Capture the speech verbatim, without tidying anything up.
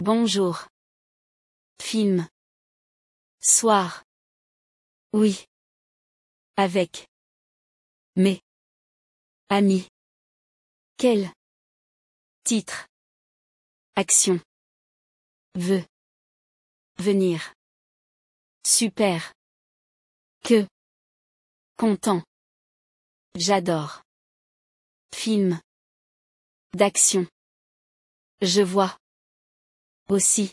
Bonjour. Film. Soir. Oui. Avec. Mes. Amis. Quel. Titre. Action. Veux. Venir. Super. Que. Content. J'adore. Film. D'action. Je vois. Aussi.